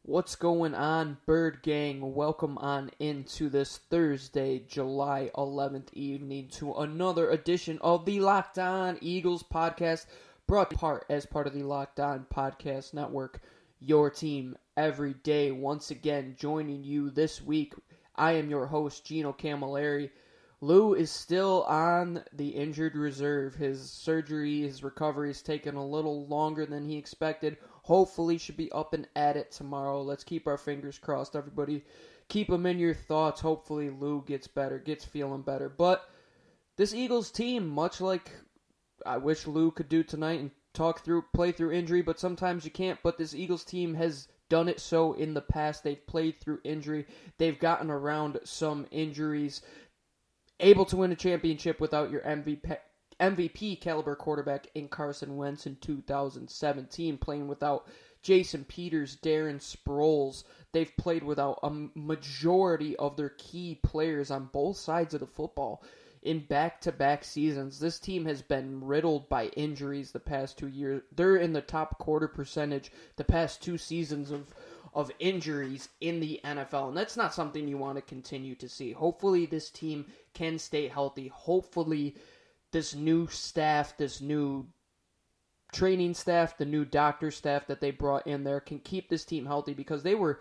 What's going on, Bird Gang? Welcome on into this Thursday, July 11th evening to another edition of the Locked On Eagles podcast, brought as part of the Locked On Podcast Network. Your team every day. Once again, joining you this week, I am your host, Gino Camilleri. Lou is still on the injured reserve. His recovery is taking a little longer than he expected. Hopefully should be up and at it tomorrow. Let's keep our fingers crossed, everybody. Keep them in your thoughts. Hopefully Lou gets better, gets feeling better. But this Eagles team, much like I wish Lou could do tonight and play through injury, but sometimes you can't. But this Eagles team has done it so in the past. They've played through injury. They've gotten around some injuries. Able to win a championship without your MVP caliber quarterback in Carson Wentz in 2017, playing without Jason Peters, Darren Sproles. They've played without a majority of their key players on both sides of the football in back-to-back seasons. This team has been riddled by injuries the past 2 years. They're in the top quarter percentage the past 2 seasons of injuries in the NFL, and that's not something you want to continue to see. Hopefully this team can stay healthy. Hopefully this new staff, this new training staff, the new doctor staff that they brought in there can keep this team healthy, because they were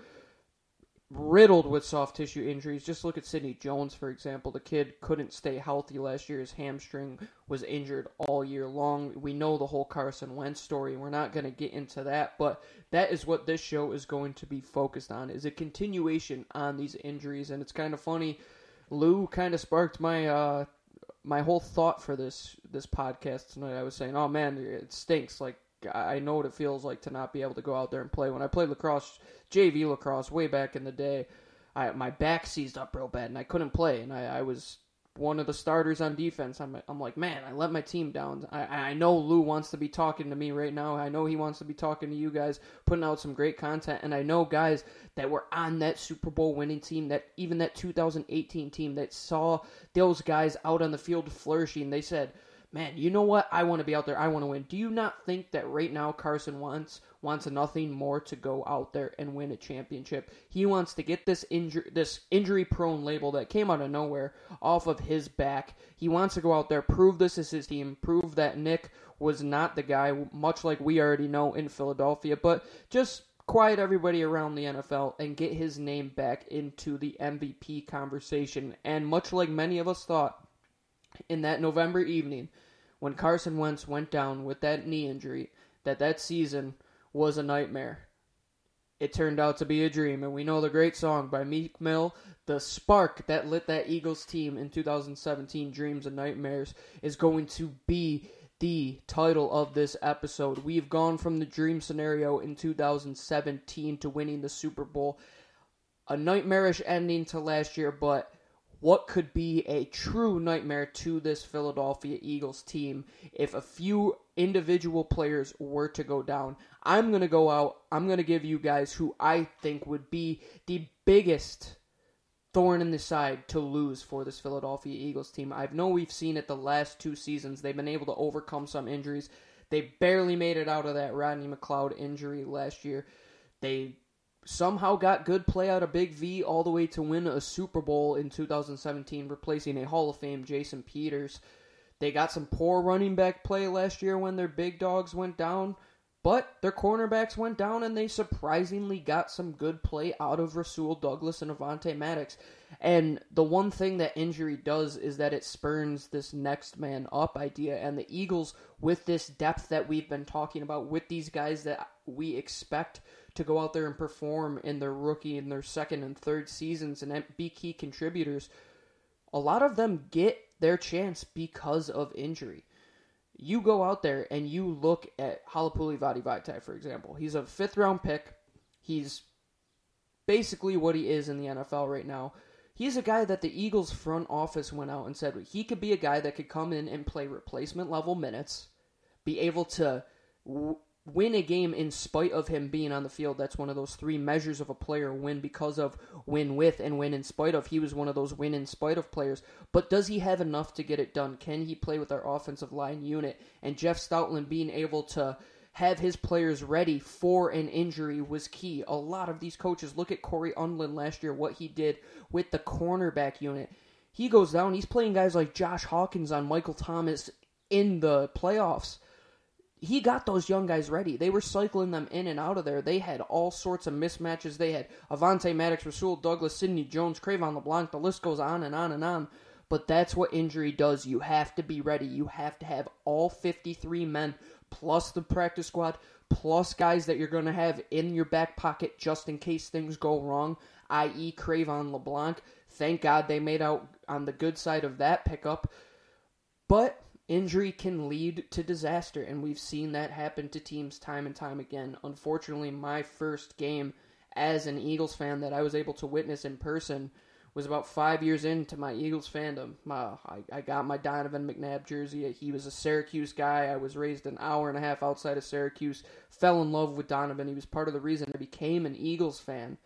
riddled with soft tissue injuries. Just look at Sidney Jones, for example. The kid couldn't stay healthy last year. His hamstring was injured all year long. We know the whole Carson Wentz story. We're not going to get into that, but that is what this show is going to be focused on, is a continuation on these injuries. And it's kind of funny. Lou kind of sparked my my whole thought for this podcast tonight. I was saying, oh man, it stinks. Like, I know what it feels like to not be able to go out there and play. When I played lacrosse, JV lacrosse, way back in the day, my back seized up real bad, and I couldn't play, and I was one of the starters on defense. I'm like, man, I let my team down. I know Lou wants to be talking to me right now. I know he wants to be talking to you guys, putting out some great content, and I know guys that were on that Super Bowl winning team, that even that 2018 team that saw those guys out on the field flourishing, they said, man, you know what? I want to be out there. I want to win. Do you not think that right now Carson Wentz wants nothing more to go out there and win a championship? He wants to get this injury-prone label that came out of nowhere off of his back. He wants to go out there, prove this is his team, prove that Nick was not the guy, much like we already know in Philadelphia, but just quiet everybody around the NFL and get his name back into the MVP conversation. And much like many of us thought in that November evening, when Carson Wentz went down with that knee injury, that season was a nightmare. It turned out to be a dream, and we know the great song by Meek Mill, the spark that lit that Eagles team in 2017, Dreams and Nightmares, is going to be the title of this episode. We've gone from the dream scenario in 2017 to winning the Super Bowl. A nightmarish ending to last year, but what could be a true nightmare to this Philadelphia Eagles team if a few individual players were to go down? I'm going to go out. I'm going to give you guys who I think would be the biggest thorn in the side to lose for this Philadelphia Eagles team. I know we've seen it the last 2 seasons. They've been able to overcome some injuries. They barely made it out of that Rodney McLeod injury last year. They somehow got good play out of Big V all the way to win a Super Bowl in 2017, replacing a Hall of Fame Jason Peters. They got some poor running back play last year when their big dogs went down, but their cornerbacks went down, and they surprisingly got some good play out of Rasul Douglas and Avonte Maddox. And the one thing that injury does is that it spurns this next man up idea, and the Eagles, with this depth that we've been talking about, with these guys that we expect to go out there and perform in their rookie and their second and third seasons and be key contributors, a lot of them get their chance because of injury. You go out there and you look at Halapoulivaati Vaitai, for example. He's a 5th-round pick. He's basically what he is in the NFL right now. He's a guy that the Eagles front office went out and said he could be a guy that could come in and play replacement-level minutes, be able to win a game in spite of him being on the field. That's one of those 3 measures of a player: win because of, win with, and win in spite of. He was one of those win in spite of players. But does he have enough to get it done? Can he play with our offensive line unit? And Jeff Stoutland being able to have his players ready for an injury was key. A lot of these coaches, look at Corey Undlin last year, what he did with the cornerback unit. He goes down, he's playing guys like Josh Hawkins on Michael Thomas in the playoffs. He got those young guys ready. They were cycling them in and out of there. They had all sorts of mismatches. They had Avonte Maddox, Rasul Douglas, Sidney Jones, Cravon LeBlanc. The list goes on and on and on. But that's what injury does. You have to be ready. You have to have all 53 men, plus the practice squad, plus guys that you're going to have in your back pocket just in case things go wrong, i.e. Cravon LeBlanc. Thank God they made out on the good side of that pickup. But injury can lead to disaster, and we've seen that happen to teams time and time again. Unfortunately, my first game as an Eagles fan that I was able to witness in person was about 5 years into my Eagles fandom. I got my Donovan McNabb jersey. He was a Syracuse guy. I was raised an hour and a half outside of Syracuse. Fell in love with Donovan. He was part of the reason I became an Eagles fan.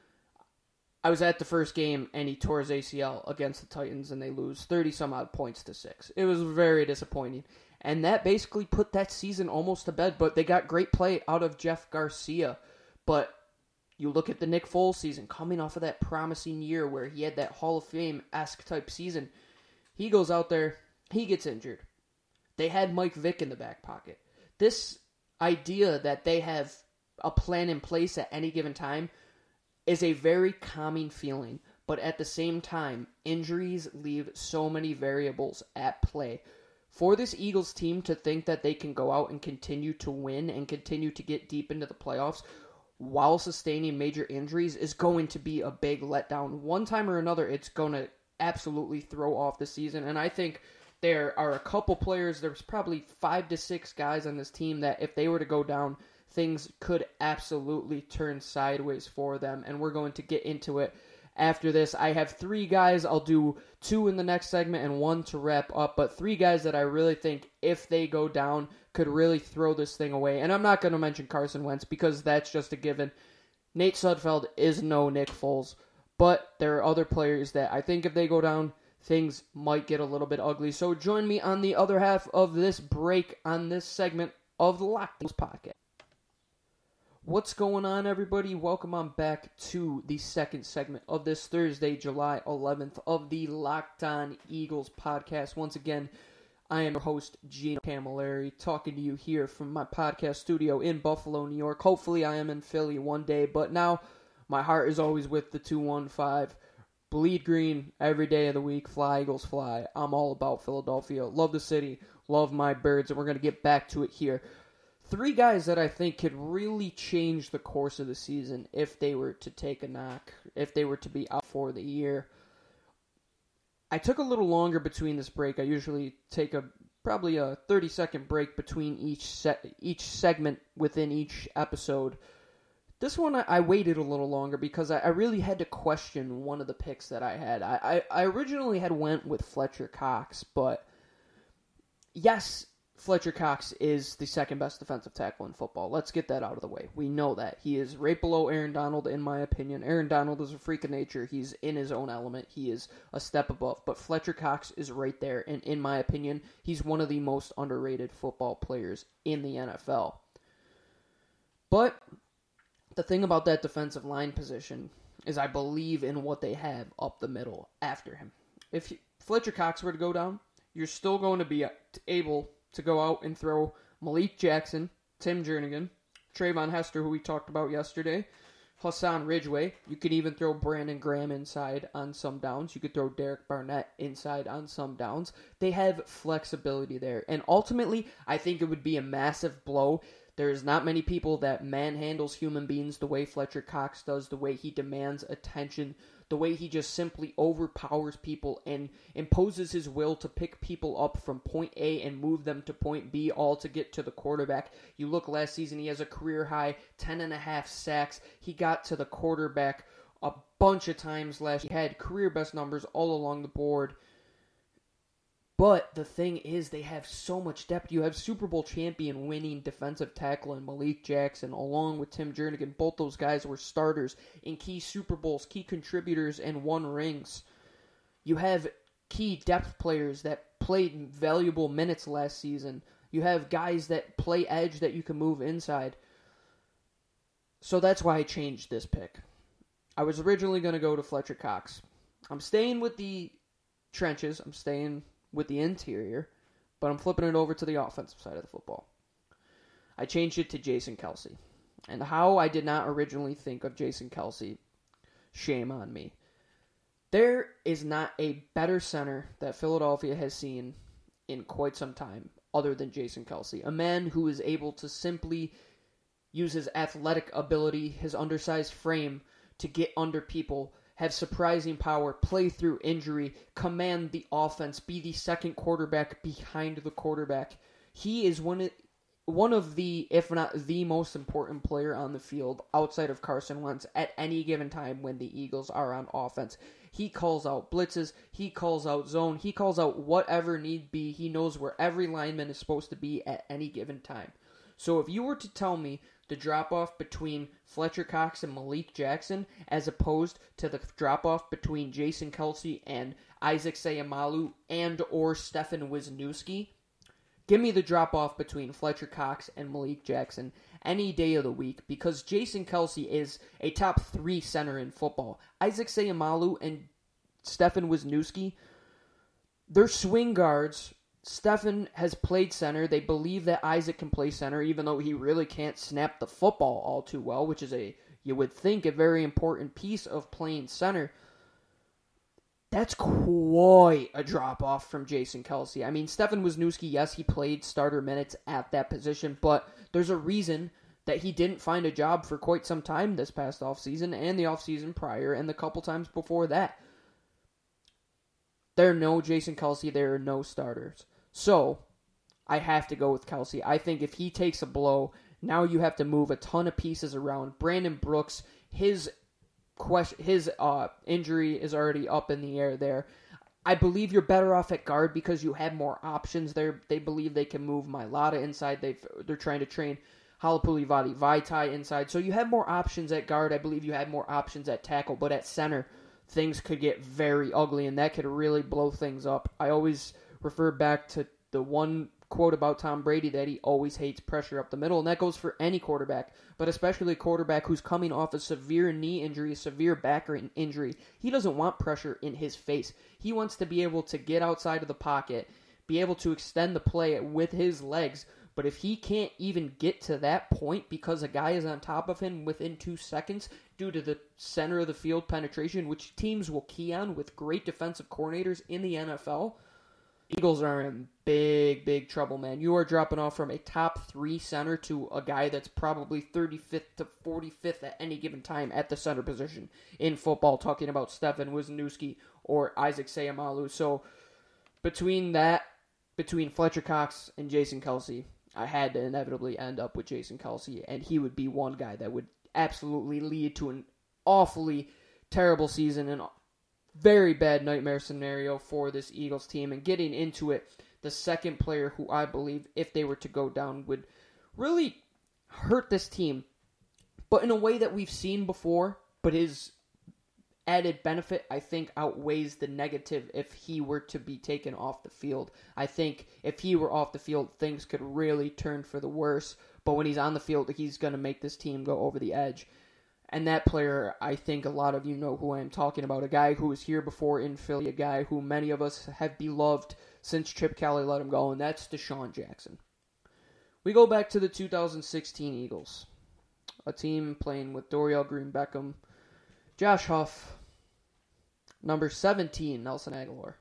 I was at the first game, and he tore his ACL against the Titans, and they lose 30-some-odd points to 6. It was very disappointing. And that basically put that season almost to bed, but they got great play out of Jeff Garcia. But you look at the Nick Foles season, coming off of that promising year where he had that Hall of Fame-esque type season. He goes out there, he gets injured. They had Mike Vick in the back pocket. This idea that they have a plan in place at any given time is a very calming feeling, but at the same time, injuries leave so many variables at play. For this Eagles team to think that they can go out and continue to win and continue to get deep into the playoffs while sustaining major injuries is going to be a big letdown. One time or another, it's going to absolutely throw off the season, and I think there are a couple players, there's probably 5 to 6 guys on this team that if they were to go down, things could absolutely turn sideways for them, and we're going to get into it after this. I have 3 guys. I'll do 2 in the next segment and 1 to wrap up, but 3 guys that I really think, if they go down, could really throw this thing away. And I'm not going to mention Carson Wentz because that's just a given. Nate Sudfeld is no Nick Foles, but there are other players that I think if they go down, things might get a little bit ugly. So join me on the other half of this break on this segment of the Locked On Podcast. What's going on, everybody? Welcome on back to the second segment of this Thursday, July 11th of the Locked On Eagles podcast. Once again, I am your host, Gino Camilleri, talking to you here from my podcast studio in Buffalo, New York. Hopefully, I am in Philly one day, but now my heart is always with the 215. Bleed green every day of the week. Fly, Eagles, fly. I'm all about Philadelphia. Love the city. Love my birds, and we're going to get back to it here. 3 guys that I think could really change the course of the season if they were to take a knock, if they were to be out for the year. I took a little longer between this break. I usually take probably a 30-second break between each segment within each episode. This one I waited a little longer because I really had to question one of the picks that I had. I originally had went with Fletcher Cox, but yes, Fletcher Cox is the second best defensive tackle in football. Let's get that out of the way. We know that. He is right below Aaron Donald, in my opinion. Aaron Donald is a freak of nature. He's in his own element. He is a step above. But Fletcher Cox is right there, and in my opinion, he's one of the most underrated football players in the NFL. But the thing about that defensive line position is I believe in what they have up the middle after him. If Fletcher Cox were to go down, you're still going to be able to go out and throw Malik Jackson, Tim Jernigan, Trayvon Hester, who we talked about yesterday, Hassan Ridgeway. You could even throw Brandon Graham inside on some downs. You could throw Derek Barnett inside on some downs. They have flexibility there. And ultimately, I think it would be a massive blow. There's not many people that manhandles human beings the way Fletcher Cox does, the way he demands attention, the way he just simply overpowers people and imposes his will to pick people up from point A and move them to point B, all to get to the quarterback. You look last season, he has a career high 10.5 sacks. He got to the quarterback a bunch of times last year. He had career best numbers all along the board. But the thing is, they have so much depth. You have Super Bowl champion winning defensive tackle in Malik Jackson, along with Tim Jernigan. Both those guys were starters in key Super Bowls, key contributors, and won rings. You have key depth players that played valuable minutes last season. You have guys that play edge that you can move inside. So that's why I changed this pick. I was originally going to go to Fletcher Cox. I'm staying with the trenches. I'm staying with the interior. But I'm flipping it over to the offensive side of the football. I changed it to Jason Kelce. And how I did not originally think of Jason Kelce, shame on me. There is not a better center that Philadelphia has seen in quite some time other than Jason Kelce. A man who is able to simply use his athletic ability, his undersized frame, to get under people, have surprising power, play through injury, command the offense, be the second quarterback behind the quarterback. He is one of the, if not the most important player on the field outside of Carson Wentz at any given time when the Eagles are on offense. He calls out blitzes, he calls out zone, he calls out whatever need be. He knows where every lineman is supposed to be at any given time. So if you were to tell me the drop-off between Fletcher Cox and Malik Jackson as opposed to the drop-off between Jason Kelce and Isaac Seumalo and or Stefan Wisniewski, give me the drop-off between Fletcher Cox and Malik Jackson any day of the week, because Jason Kelce is a top 3 center in football. Isaac Seumalo and Stefan Wisniewski, they're swing guards. Stefan has played center. They believe that Isaac can play center, even though he really can't snap the football all too well, which is you would think, a very important piece of playing center. That's quite a drop-off from Jason Kelce. I mean, Stefan Wisniewski, yes, he played starter minutes at that position, but there's a reason that he didn't find a job for quite some time this past offseason and the offseason prior and the couple times before that. There are no Jason Kelce. There are no starters. So, I have to go with Kelce. I think if he takes a blow, now you have to move a ton of pieces around. Brandon Brooks, his injury is already up in the air there. I believe you're better off at guard because you have more options there. They believe they can move Mailata inside. They're trying to train Halapoulivaati Vaitai inside. So you have more options at guard. I believe you have more options at tackle. But at center, things could get very ugly, and that could really blow things up. I always refer back to the one quote about Tom Brady that he always hates pressure up the middle, and that goes for any quarterback, but especially a quarterback who's coming off a severe knee injury, a severe back injury. He doesn't want pressure in his face. He wants to be able to get outside of the pocket, be able to extend the play with his legs, but if he can't even get to that point because a guy is on top of him within 2 seconds due to the center of the field penetration, which teams will key on with great defensive coordinators in the NFL, Eagles are in big, big trouble, man. You are dropping off from a top 3 center to a guy that's probably 35th to 45th at any given time at the center position in football, talking about Stefan Wisniewski or Isaac Seumalo. So between Fletcher Cox and Jason Kelce, I had to inevitably end up with Jason Kelce, and he would be one guy that would absolutely lead to an awfully terrible season and very bad nightmare scenario for this Eagles team. And getting into it, the second player who I believe, if they were to go down, would really hurt this team, but in a way that we've seen before, but his added benefit, I think, outweighs the negative if he were to be taken off the field. I think if he were off the field, things could really turn for the worse, but when he's on the field, he's going to make this team go over the edge. And that player, I think a lot of you know who I am talking about. A guy who was here before in Philly. A guy who many of us have beloved since Chip Kelly let him go. And that's Deshaun Jackson. We go back to the 2016 Eagles. A team playing with Dorial Green-Beckham, Josh Huff, number 17, Nelson Aguilar.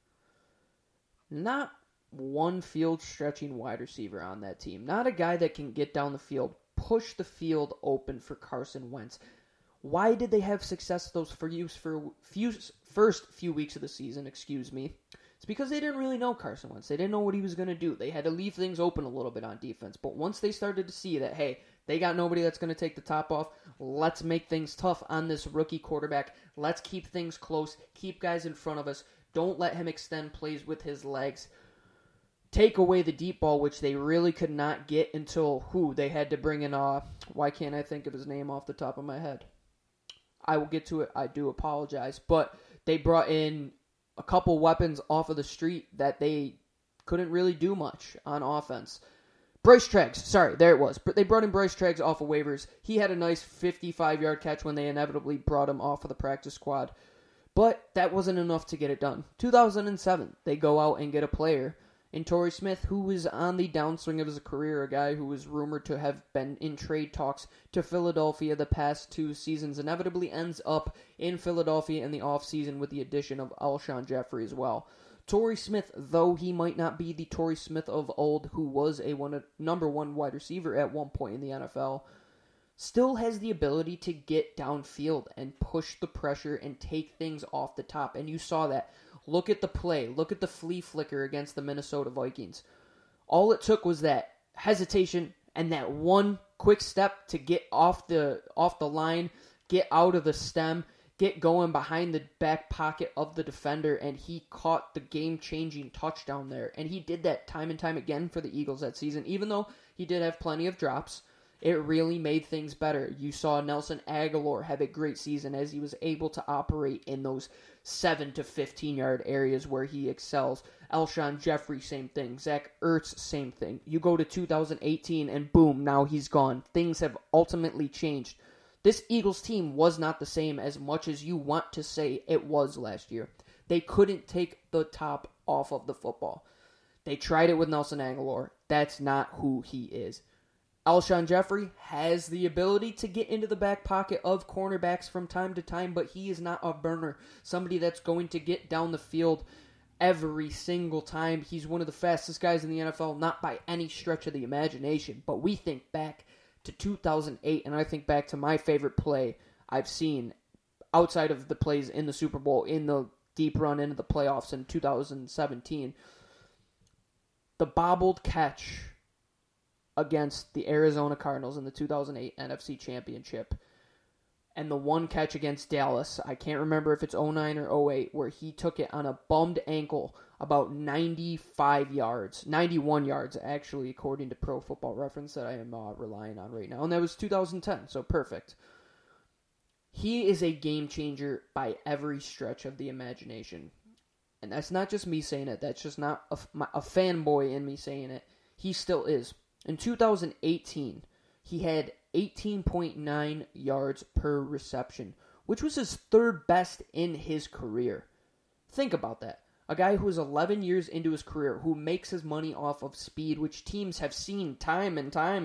Not one field-stretching wide receiver on that team. Not a guy that can get down the field, push the field open for Carson Wentz. Why did they have success those first few weeks of the season? It's because they didn't really know Carson Wentz. They didn't know what he was going to do. They had to leave things open a little bit on defense. But once they started to see that, hey, they got nobody that's going to take the top off, let's make things tough on this rookie quarterback. Let's keep things close. Keep guys in front of us. Don't let him extend plays with his legs. Take away the deep ball, which they really could not get until they had to bring in, why can't I think of his name off the top of my head? I will get to it. I do apologize. But they brought in a couple weapons off of the street that they couldn't really do much on offense. Bryce Treggs, sorry, there it was. But they brought in Bryce Treggs off of waivers. He had a nice 55-yard catch when they inevitably brought him off of the practice squad. But that wasn't enough to get it done. 2007, they go out and get a player in Torrey Smith, who was on the downswing of his career, a guy who was rumored to have been in trade talks to Philadelphia the past 2 seasons, inevitably ends up in Philadelphia in the offseason with the addition of Alshon Jeffrey as well. Torrey Smith, though he might not be the Torrey Smith of old, who was a number one wide receiver at one point in the NFL, still has the ability to get downfield and push the pressure and take things off the top. And you saw that. Look at the play. Look at the flea flicker against the Minnesota Vikings. All it took was that hesitation and that one quick step to get off the line, get out of the stem, get going behind the back pocket of the defender, and he caught the game-changing touchdown there. And he did that time and time again for the Eagles that season. Even though he did have plenty of drops, it really made things better. You saw Nelson Agholor have a great season as he was able to operate in those 7 to 15-yard areas where he excels. Alshon Jeffrey, same thing. Zach Ertz, same thing. You go to 2018 and boom, now he's gone. Things have ultimately changed. This Eagles team was not the same as much as you want to say it was last year. They couldn't take the top off of the football. They tried it with Nelson Agholor. That's not who he is. Alshon Jeffrey has the ability to get into the back pocket of cornerbacks from time to time, but he is not a burner. Somebody that's going to get down the field every single time. He's one of the fastest guys in the NFL, not by any stretch of the imagination, but we think back to 2008, and I think back to my favorite play I've seen outside of the plays in the Super Bowl, in the deep run into the playoffs in 2017. The bobbled catch against the Arizona Cardinals in the 2008 NFC Championship, and the one catch against Dallas, I can't remember if it's 09 or 08, where he took it on a bummed ankle about 91 yards, actually, according to Pro Football Reference that I am relying on right now, and that was 2010, so perfect. He is a game changer by every stretch of the imagination, and that's not just me saying it, that's just not a fanboy in me saying it. He still is. In 2018, he had 18.9 yards per reception, which was his third best in his career. Think about that. A guy who is 11 years into his career, who makes his money off of speed, which teams have seen time and time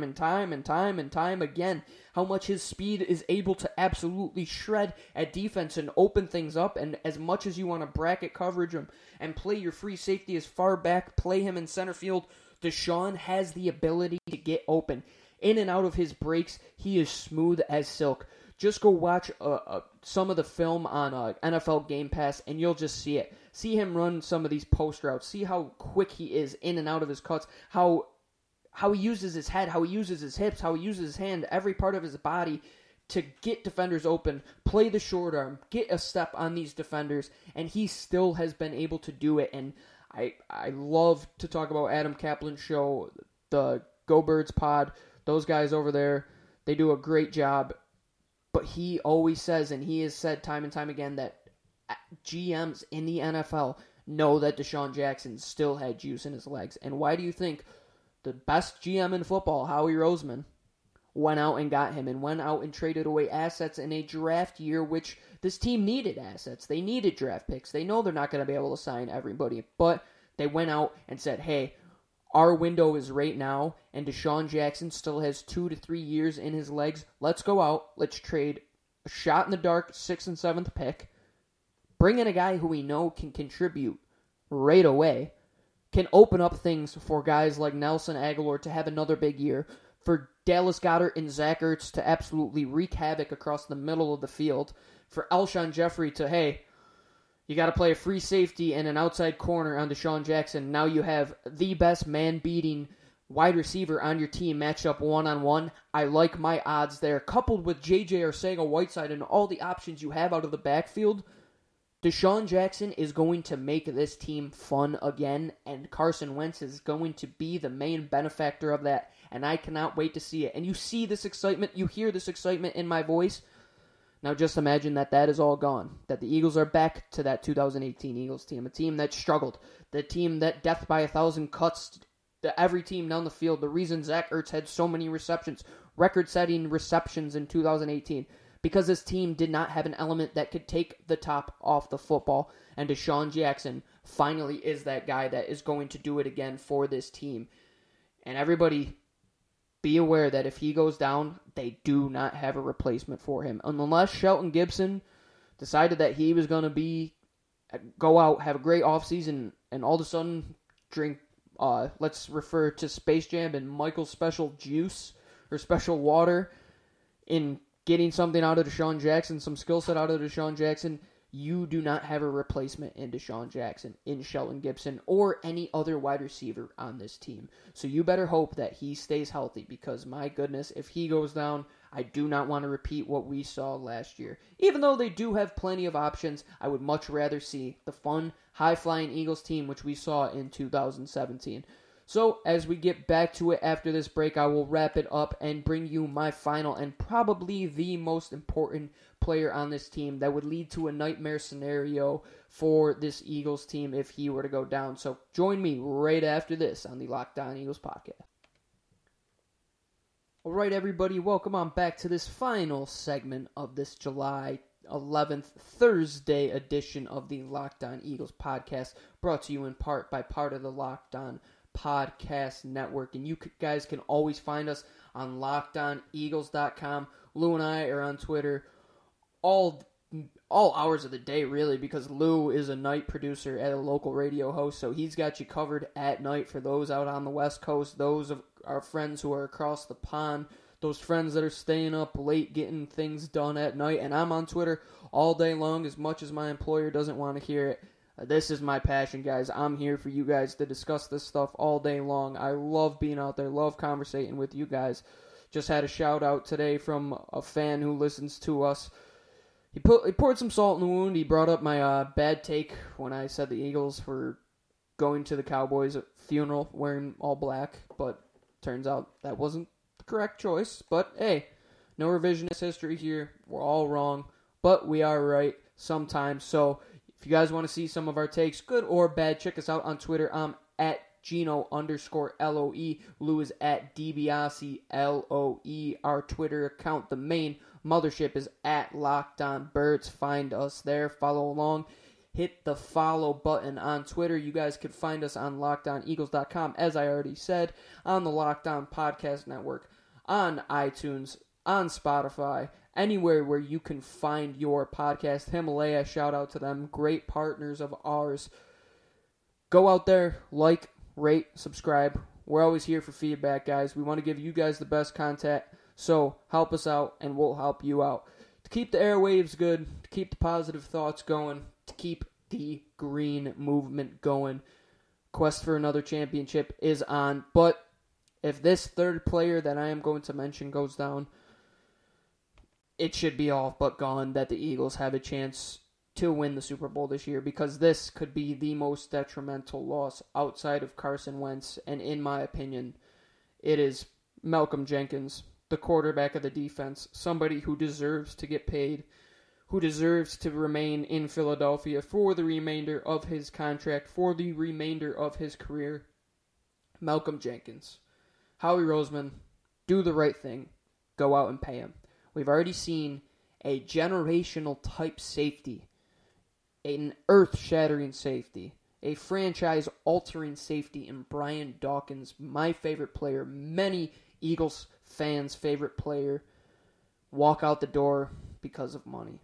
again, how much his speed is able to absolutely shred at defense and open things up. And as much as you want to bracket coverage him and play your free safety as far back, play him in center field, Deshaun has the ability to get open. In and out of his breaks, he is smooth as silk. Just go watch some of the film on NFL Game Pass, and you'll just see it. See him run some of these post routes. See how quick he is in and out of his cuts. How he uses his head, how he uses his hips, how he uses his hand, every part of his body to get defenders open, play the short arm, get a step on these defenders, and he still has been able to do it. And I love to talk about Adam Kaplan's show, the Go Birds pod. Those guys over there, they do a great job. But he always says, and he has said time and time again, that GMs in the NFL know that Deshaun Jackson still had juice in his legs. And why do you think the best GM in football, Howie Roseman, went out and got him and went out and traded away assets in a draft year, which this team needed assets. They needed draft picks. They know they're not going to be able to sign everybody, but they went out and said, hey, our window is right now, and Deshaun Jackson still has 2 to 3 years in his legs. Let's go out. Let's trade a shot-in-the-dark 6th and 7th pick. Bring in a guy who we know can contribute right away, can open up things for guys like Nelson Agholor to have another big year, for Dallas Goedert and Zach Ertz to absolutely wreak havoc across the middle of the field, for Alshon Jeffrey to, hey, you got to play a free safety and an outside corner on Deshaun Jackson. Now you have the best man-beating wide receiver on your team matched up one-on-one. I like my odds there. Coupled with J.J. Arcega-Whiteside and all the options you have out of the backfield, Deshaun Jackson is going to make this team fun again, and Carson Wentz is going to be the main benefactor of that, and I cannot wait to see it. And you see this excitement, you hear this excitement in my voice. Now just imagine that is all gone, that the Eagles are back to that 2018 Eagles team, a team that struggled, the team that death by 1,000 cuts every team down the field. The reason Zach Ertz had so many receptions, record-setting receptions in 2018, because this team did not have an element that could take the top off the football, and Deshaun Jackson finally is that guy that is going to do it again for this team. And everybody, be aware that if he goes down, they do not have a replacement for him. Unless Shelton Gibson decided that he was going to go out, have a great offseason, and all of a sudden drink, let's refer to Space Jam and Michael's special juice or special water in getting something out of Deshaun Jackson, some skill set out of Deshaun Jackson. You do not have a replacement in Deshaun Jackson, in Shelton Gibson, or any other wide receiver on this team. So you better hope that he stays healthy, because my goodness, if he goes down, I do not want to repeat what we saw last year. Even though they do have plenty of options, I would much rather see the fun, high-flying Eagles team, which we saw in 2017. So, as we get back to it after this break, I will wrap it up and bring you my final and probably the most important player on this team that would lead to a nightmare scenario for this Eagles team if he were to go down. So, join me right after this on the Locked On Eagles podcast. All right, everybody, welcome on back to this final segment of this July 11th, Thursday edition of the Locked On Eagles podcast, brought to you in part by part of the Locked On Podcast Network. And you guys can always find us on LockedOnEagles.com. Lou and I are on Twitter all hours of the day, really, because Lou is a night producer at a local radio host, so he's got you covered at night for those out on the West Coast, those of our friends who are across the pond, those friends that are staying up late getting things done at night. And I'm on Twitter all day long, as much as my employer doesn't want to hear it. This is my passion, guys. I'm here for you guys to discuss this stuff all day long. I love being out there, love conversating with you guys. Just had a shout out today from a fan who listens to us. He poured some salt in the wound. He brought up my bad take when I said the Eagles were going to the Cowboys' funeral wearing all black, but turns out that wasn't the correct choice. But hey, no revisionist history here. We're all wrong, but we are right sometimes. So if you guys want to see some of our takes, good or bad, check us out on Twitter. I'm at Gino_LOE. Lou is at DiBiase_LOE. Our Twitter account, the main mothership, is at Locked On Birds. Find us there. Follow along. Hit the follow button on Twitter. You guys can find us on LockedOnEagles.com, as I already said, on the Locked On Podcast Network, on iTunes, on Spotify, anywhere where you can find your podcast. Himalaya, shout out to them. Great partners of ours. Go out there, like, rate, subscribe. We're always here for feedback, guys. We want to give you guys the best content, so help us out, and we'll help you out. To keep the airwaves good, to keep the positive thoughts going, to keep the green movement going. Quest for another championship is on, but if this third player that I am going to mention goes down, it should be all but gone that the Eagles have a chance to win the Super Bowl this year, because this could be the most detrimental loss outside of Carson Wentz, and in my opinion, it is Malcolm Jenkins, the quarterback of the defense, somebody who deserves to get paid, who deserves to remain in Philadelphia for the remainder of his contract, for the remainder of his career. Malcolm Jenkins. Howie Roseman, do the right thing. Go out and pay him. We've already seen a generational type safety, an earth-shattering safety, a franchise-altering safety in Brian Dawkins, my favorite player, many Eagles fans' favorite player, walk out the door because of money.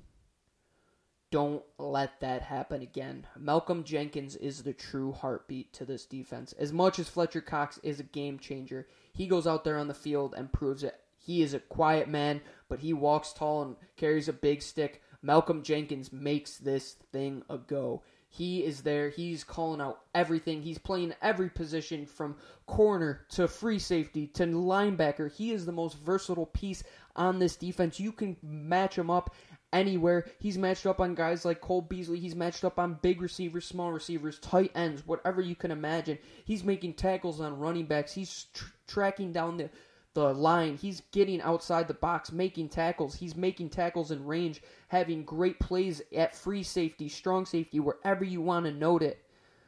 Don't let that happen again. Malcolm Jenkins is the true heartbeat to this defense. As much as Fletcher Cox is a game changer, he goes out there on the field and proves it. He is a quiet man, but he walks tall and carries a big stick. Malcolm Jenkins makes this thing a go. He is there. He's calling out everything. He's playing every position from corner to free safety to linebacker. He is the most versatile piece on this defense. You can match him up anywhere. He's matched up on guys like Cole Beasley. He's matched up on big receivers, small receivers, tight ends, whatever you can imagine. He's making tackles on running backs. He's tracking down the line. He's getting outside the box, making tackles. He's making tackles in range, having great plays at free safety, strong safety, wherever you want to note it.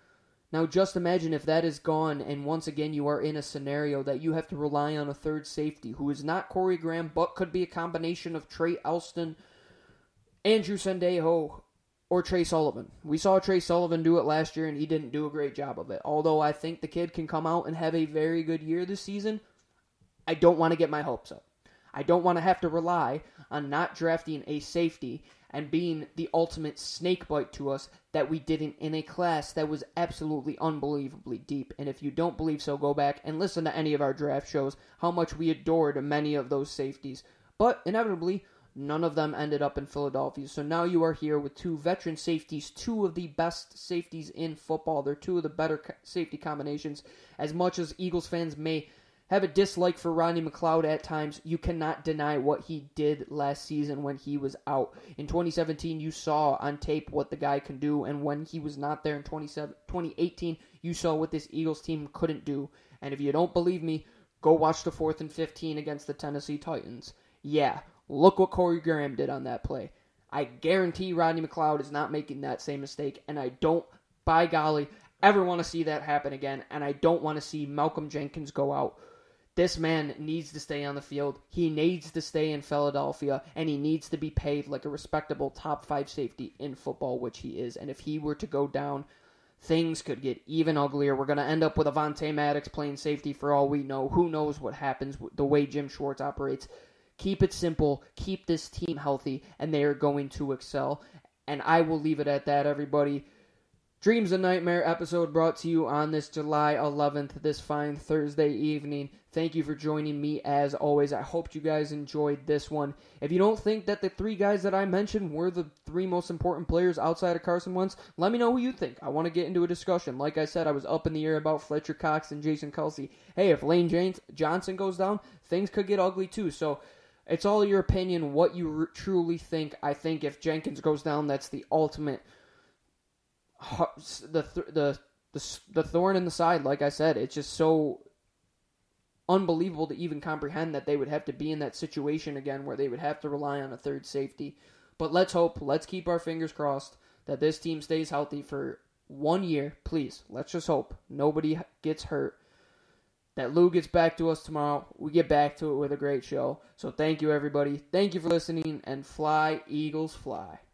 Now just imagine if that is gone and once again you are in a scenario that you have to rely on a third safety who is not Corey Graham but could be a combination of Trey Alston, Andrew Sendejo, or Trey Sullivan. We saw Trey Sullivan do it last year and he didn't do a great job of it. Although I think the kid can come out and have a very good year this season, I don't want to get my hopes up. I don't want to have to rely on not drafting a safety and being the ultimate snakebite to us that we didn't in a class that was absolutely unbelievably deep. And if you don't believe so, go back and listen to any of our draft shows, how much we adored many of those safeties. But inevitably, none of them ended up in Philadelphia. So now you are here with two veteran safeties, two of the best safeties in football. They're two of the better safety combinations. As much as Eagles fans may have a dislike for Rodney McLeod at times, you cannot deny what he did last season when he was out. In 2017, you saw on tape what the guy can do, and when he was not there in 2018, you saw what this Eagles team couldn't do. And if you don't believe me, go watch the 4th and 15 against the Tennessee Titans. Yeah, look what Corey Graham did on that play. I guarantee Rodney McLeod is not making that same mistake, and I don't, by golly, ever want to see that happen again, and I don't want to see Malcolm Jenkins go out. This man needs to stay on the field. He needs to stay in Philadelphia, and he needs to be paid like a respectable top 5 safety in football, which he is. And if he were to go down, things could get even uglier. We're going to end up with Avonte Maddox playing safety for all we know. Who knows what happens with the way Jim Schwartz operates. Keep it simple. Keep this team healthy, and they are going to excel. And I will leave it at that, everybody. Dreams and Nightmare episode brought to you on this July 11th, this fine Thursday evening. Thank you for joining me as always. I hope you guys enjoyed this one. If you don't think that the 3 guys that I mentioned were the 3 most important players outside of Carson Wentz, let me know who you think. I want to get into a discussion. Like I said, I was up in the air about Fletcher Cox and Jason Kelce. Hey, if Lane Johnson goes down, things could get ugly too. So it's all your opinion, what you truly think. I think if Jenkins goes down, that's the ultimate the thorn in the side. Like I said, it's just so unbelievable to even comprehend that they would have to be in that situation again where they would have to rely on a third safety. But let's hope, let's keep our fingers crossed that this team stays healthy for 1 year. Please, let's just hope nobody gets hurt, that Lou gets back to us tomorrow. We get back to it with a great show. So thank you, everybody. Thank you for listening, and fly, Eagles, fly.